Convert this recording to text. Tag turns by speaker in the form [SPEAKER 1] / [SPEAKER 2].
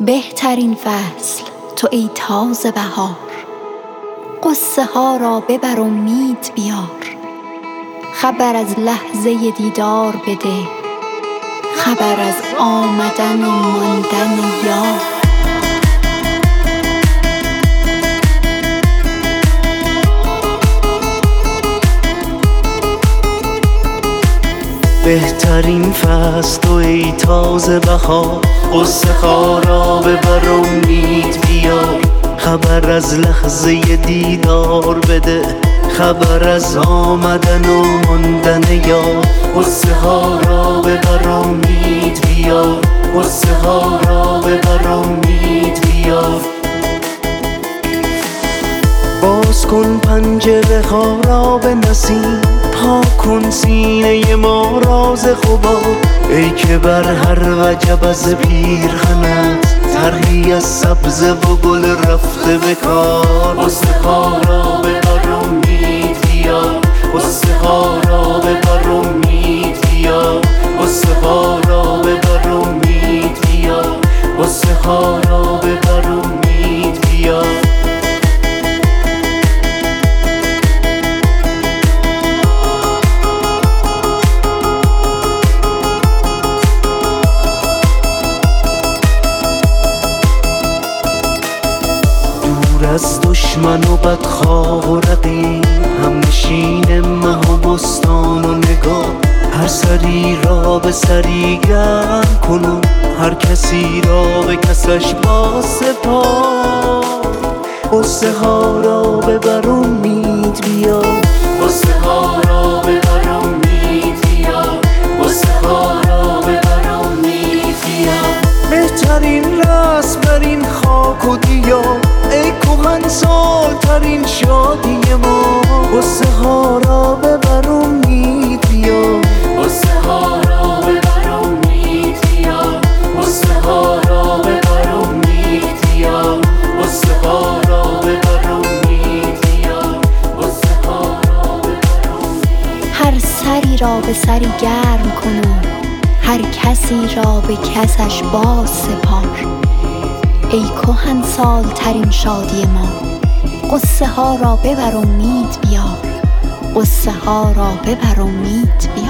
[SPEAKER 1] بهترین فصل تو ای تازه بهار، قصه ها را ببر امید بیار. خبر از لحظه دیدار بده، خبر از آمدن و ماندن یار.
[SPEAKER 2] بهترین فصل تو ای تازه بهار، قصه ها را ببر امید بیار. خبر از لحظه دیدار بده، خبر از آمدن و ماندن یار. قصه ها را ببر امید بیار، قصه ها را ببر امید بیار. باز کن پنجره ها را به نسیم، پاک کن سینه ما راز غبار. ای که بر هر وجب از پیرهنت طرحی از سبزه و گل رفته به کار. قصه ها را ببر امید بیار، قصه ها را ببر امید بیار، قصه ها را ببر امید بیار، قصه ها را ببر امید بیار. از دشمن و بدخواه و رقیب، همنشین مه و بستان و نگاه. هر سری را به سری گرم کنم، هر کسی را به کسش با سپار. قصه ها را ببر امید بیار، قصه ها را ببر امید بیار، قصه ها را ببر امید بیار. بهترین رسم بر این خاک و دیار، ای کهن سال ترین شادی ما. قصه ها را ببر امید بیار، قصه ها را ببر امید بیار، قصه ها را ببر امید بیار، قصه ها را ببر امید بیار، قصه ها را ببر امید.
[SPEAKER 1] هر سری را به سری گرم کنم، هر کسی را به کسش باز سپار. ای کهن سال ترین شادی ما، قصه ها را ببر امید بیار، قصه ها را ببر امید بیار.